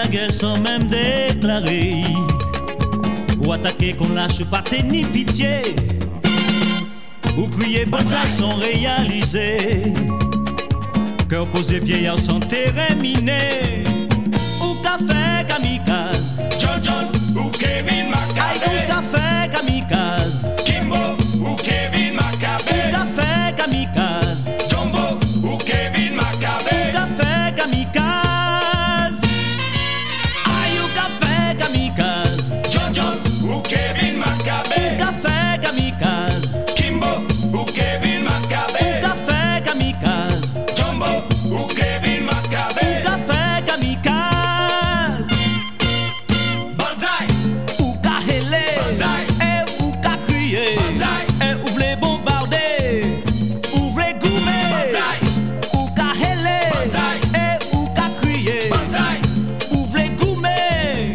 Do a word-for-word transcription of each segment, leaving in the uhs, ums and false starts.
guerre sans même déclarer. Ou attaquer qu'on lâche pas ni pitié. Ou crier bataille sans réaliser. Cœur posé vieillard sans terrain miné. Ou café kamikaze John John ou Kevin Macabre. Ou café kamikaze Kimbo ou Kevin Macabre. Ou café kamikaze Jumbo ou Kevin Macabre. Ou café kamikaze Aïe ou café kamikaze John John ou Kevin Macabre. Ou café kamikaze Kimbo ou Kevin Macabre. Ou café kamikaze Jumbo ou Kevin Macabre. Ou café kamikaze Banzai Ou ka hele Banzai. Et ou ka crier Banzai. Et ou vle bombarder Ou vle goumer Banzai. Ou ka hele Banzai. Et ou ka crier Banzai. Ou vle goumer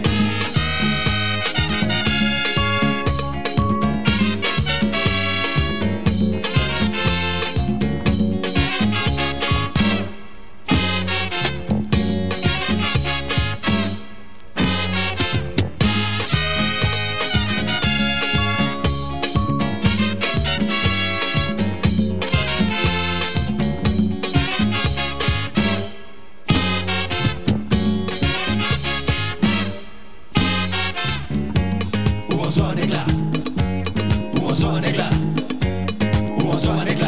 Où on soit un éclat. Où on soit un éclat. Où on soit un éclat.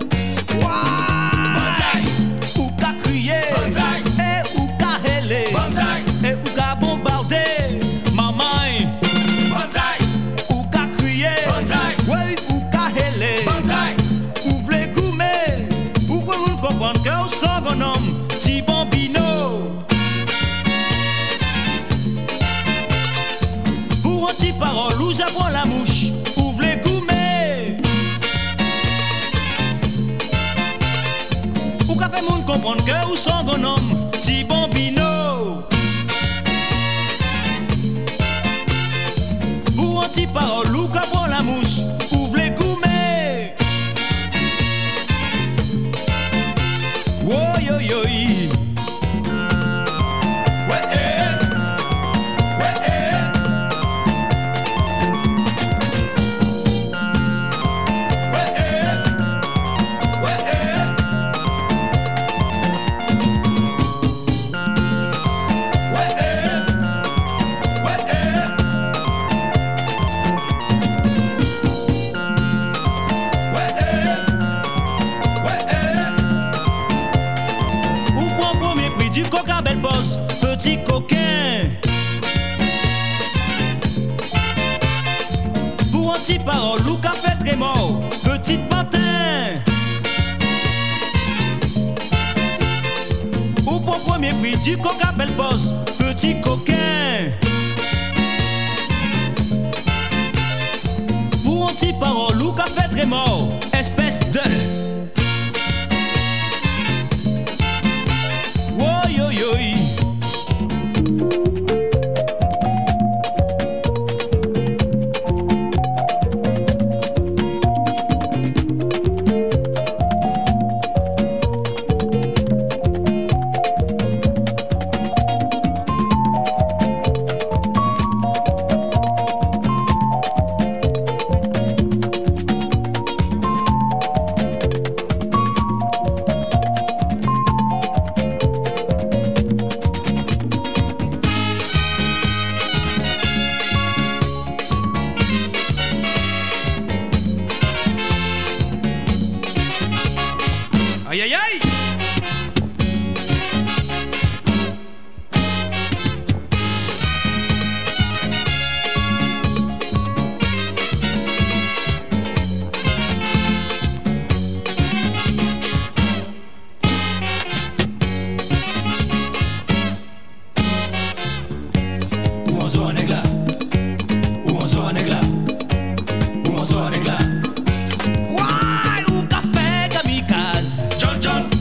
Banzai. Ou ka crier Banzai. Et ou ka hele Banzai. Et ou ka bombarder Maman Banzai. Ou ka crier Banzai. Ouais ou ka hele Banzai. Ou vle goumer Ou pou moun kompran ke ou son gon homme Ti bambino Pour un petit parole ou j'apprends la mouche Ou vle goumer Ou ka fait moun comprendre que ou son gon homme Ti bambino Pour un petit parole ou ka prend la mouche Ou vle goumer Woy yo yo yi Ouais, eh. Ouais, eh. Ouais, eh. Ouais, eh. Ouais, eh. Ouais, eh. Ouais, eh. Ouais, eh. Ou prend premier prix du coca belle boss Petit coquin Pour un petit parole ou café très mort Petite pantin Ou pour premier prix du coca belle boss Petit coquin Pour un petit parole ou café très mort Espèce de Woy yo yo yi Aïe aïe aïe Où on soit un éclat. Où on soit un éclat. Où on soit un éclat. Ouai ou café kamikaze John John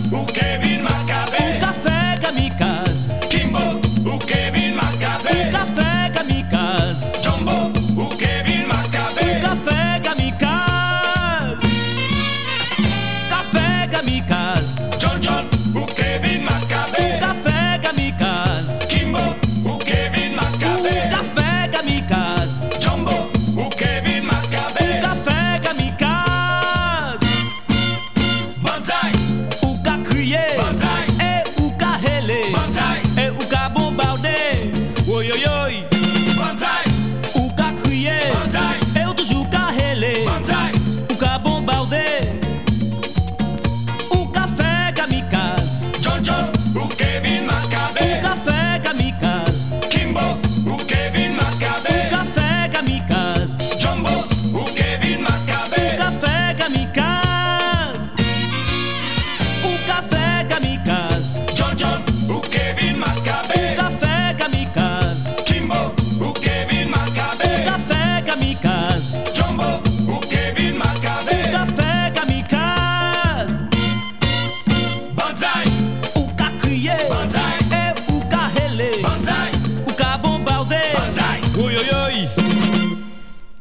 oi oi.